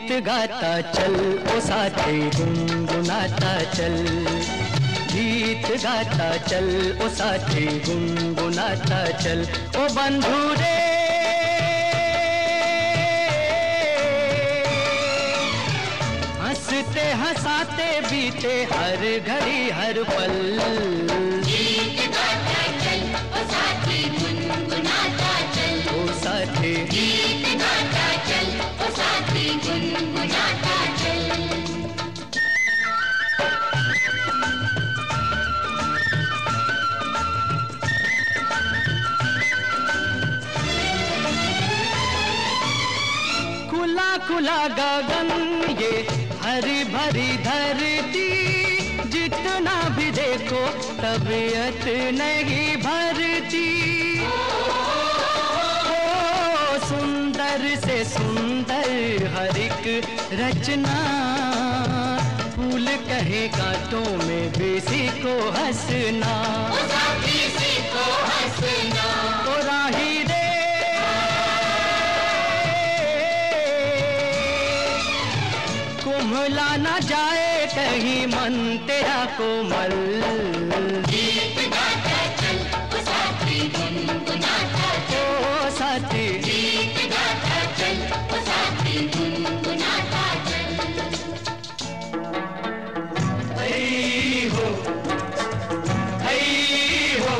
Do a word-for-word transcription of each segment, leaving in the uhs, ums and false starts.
गीत गाता चल ओ साथी गुनगुनाता चल, गीत गाता चल ओ साथी गुनगुनाता चल। ओ बंधु रे हंसते हंसाते बीते हर घड़ी हर पल, गीत गाता चल ओ साथी गुनगुनाता चल, ओ साथी गीत गाता चल ओ साथी गुनगुनाता चल। खुला खुला गगन ये हरी भरी धरती, जितना भी देखो तबीयत नहीं भरती। ओ सुंदर से सुंदर हर एक रचना, फूल कहे कांटों में बेसी को हंसना, ओ साथी सीखो हंसना, ओ राही रे कुम्हला ना जाए कहीं मन तेरा कोमल। गीत गाता चल ओ साथी गुनगुनाता चल, ओ साथी गीत गाता चल ओ साथी गुनगुनाता चल। हई हो हई हो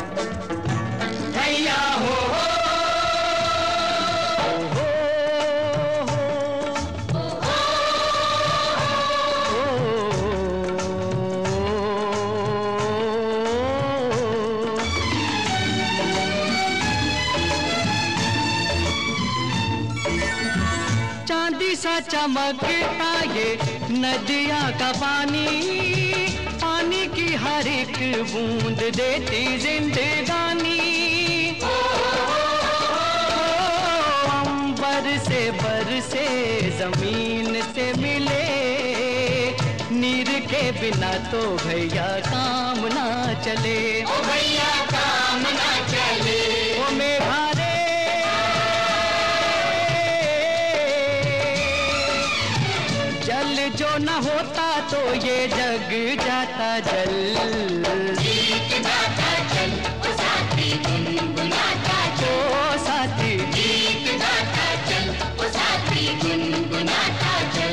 हैया हो चांदी सा चमकता ये नदिया का पानी, पानी की हर एक बूंद देती जिंदगानी। ओ अंबर से बरसे जमीन से मिले, नीर के बिना तो भैया काम ना चले, ओ भैया काम ना चले, ओ मेघा रे जल जो न होता तो ये जग जाता जल। गीत गाता चल ओ साथी गुनगुनाता चल, ओ साथी गीत गाता चल ओ साथी गुनगुनाता चल।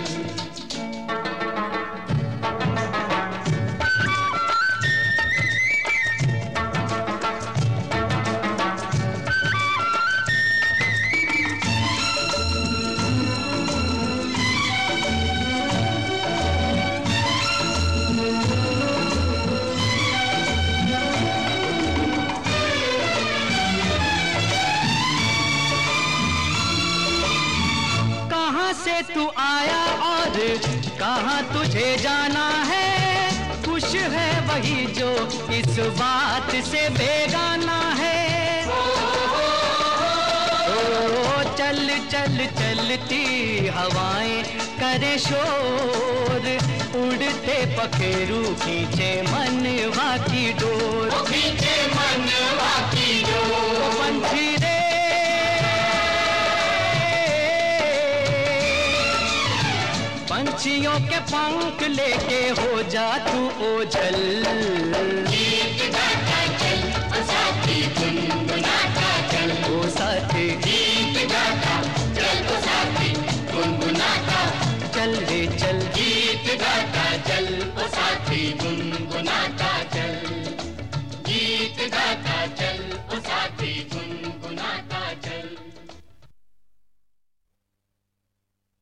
से तू आया और कहाँ तुझे जाना है, खुश है वही जो इस बात से बेगाना है। ओ चल चल चलती हवाएं करे शोर, उड़ते पखेरू खींचे मनवा की डोर, खींचे मनवा की डोर। पंछी रे पंछियों के पंख लेके हो जा तू ओझल।